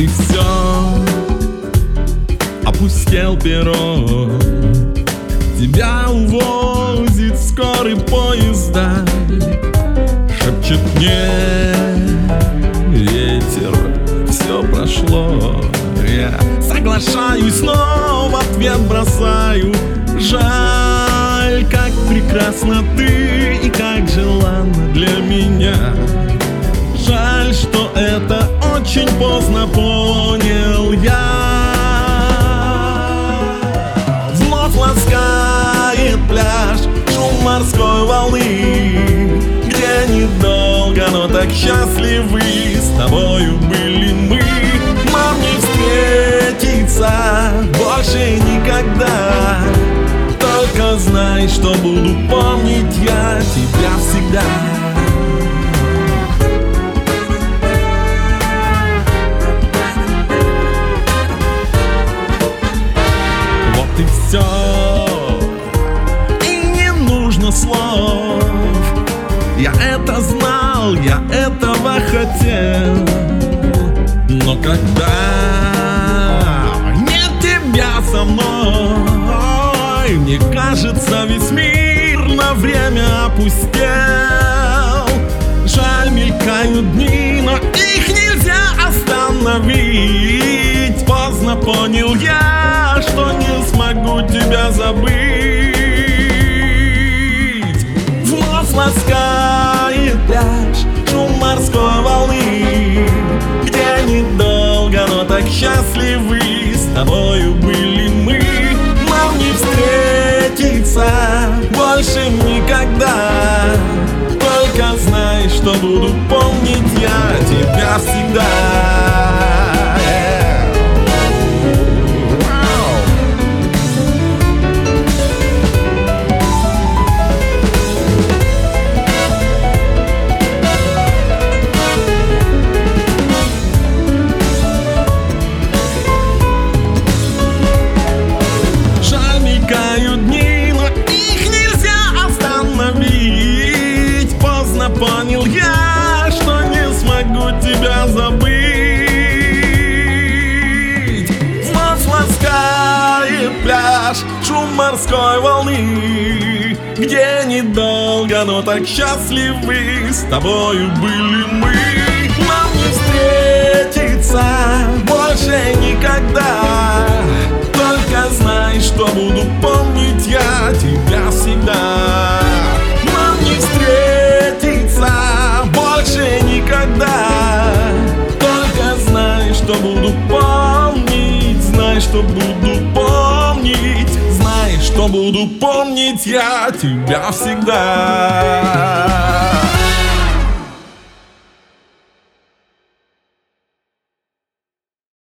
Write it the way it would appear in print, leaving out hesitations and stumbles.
и все, опустел перрон. Тебя увозит скорый поезд, шепчет мне ветер, все прошло. Я соглашаюсь, но в ответ бросаю: жаль, как прекрасна ты и как желанна для меня. Жаль, что это очень поздно понял я. Вновь ласкает пляж шум морской волны, где недолго, но так счастливы с тобою были мы. Нам не встретиться больше никогда, только знай, что буду помнить я тебя всегда. Вот и все, и не нужно слов. Я это знал, я этого хотел, но когда нет тебя со мной, мне кажется, весь мир на время опустел. Жаль, мелькают дни, но их нельзя остановить. Поздно понял я, что не смогу тебя забыть. Вновь ласкает пляж шум морской волны, где недолго, но так счастливы с тобою были мы. Нам не встретиться больше никогда, только знай, что буду помнить я тебя всегда. Понял я, что не смогу тебя забыть. Вновь ласкает пляж шум морской волны, где недолго, но так счастливы с тобою были мы. Нам не встретиться больше никогда, только знай, что буду помнить я тебя всегда. Нам не встретиться больше никогда, только знай, что буду помнить, знай, что буду помнить, знай, что буду помнить я тебя всегда.